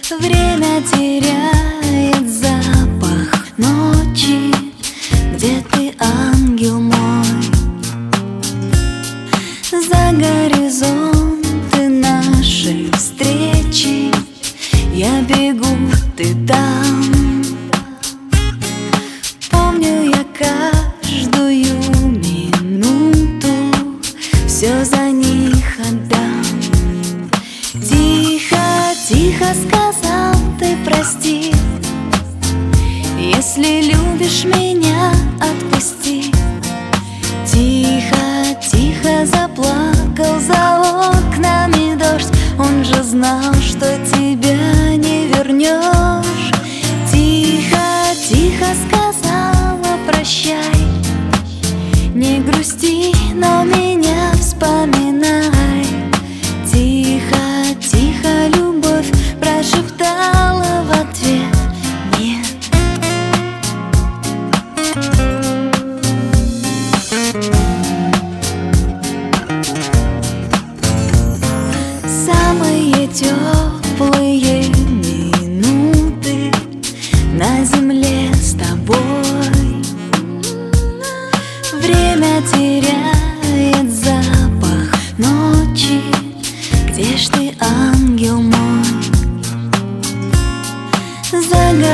Время теряет запах ночи. Где ты, ангел мой? За горизонты нашей встречи я бегу, ты там. Помню я каждую минуту, все за них отдам. Тихо, тихо сказал ты прости. Если любишь меня, отпусти. Тихо, тихо заплакал за окнами дождь. Он же знал, что тебя не вернешь. Тихо, тихо сказала прощай. Не грусти, но меня вспоминай. Тихо, тихо любовь прошептала в ответ нет. Самые теплые минуты на земле с тобой. Время теряет запах ночи. Где ж ты, ангел мой? За